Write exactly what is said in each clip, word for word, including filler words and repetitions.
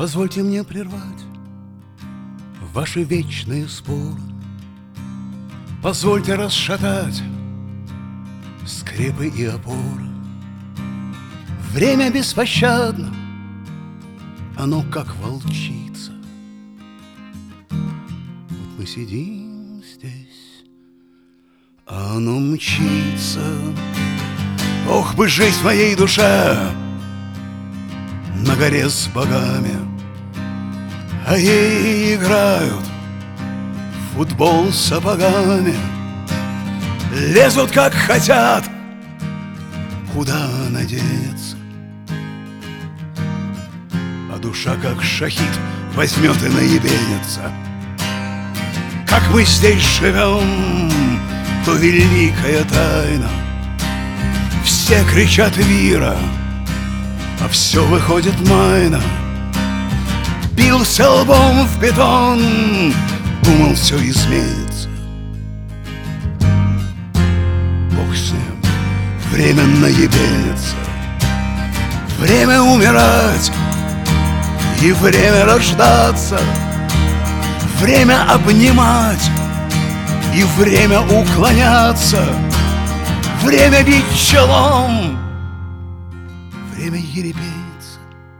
Позвольте мне прервать ваши вечные споры. Позвольте расшатать скрепы и опоры. Время беспощадно, оно как волчица. Вот мы сидим здесь, а оно мчится. Ох бы жить в моей душе на горе с богами, а ей играют в футбол с сапогами. Лезут как хотят, куда надеяться, а душа как шахид возьмет и наебенится. Как мы здесь живем, то великая тайна. Все кричат вира, а все выходит майна. Бился лбом в бетон, думал, все изменится. Бог с ним, время наебенится. Время умирать и время рождаться. Время обнимать и время уклоняться. Время бить челом, время ерепениться.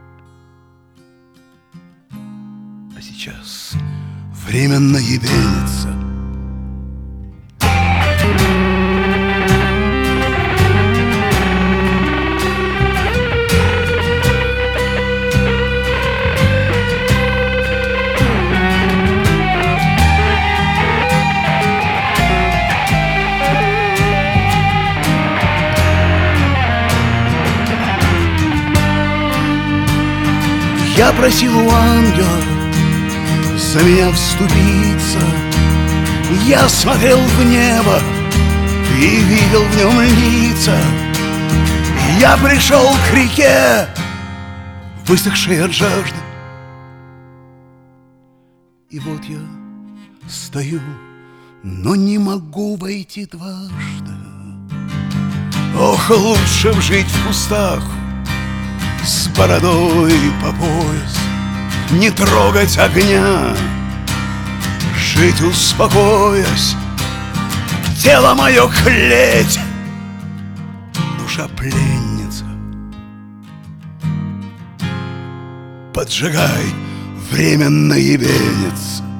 А сейчас время наебениться. Я просил у ангела за меня вступиться. Я смотрел в небо и видел в нем лица. Я пришел к реке, высохшей от жажды. И вот я стою, но не могу войти дважды. Ох, лучше б жить в кустах с бородой по пояс, не трогать огня, жить успокоясь. Тело мое клеть, душа пленница. Поджигай, время наебенится.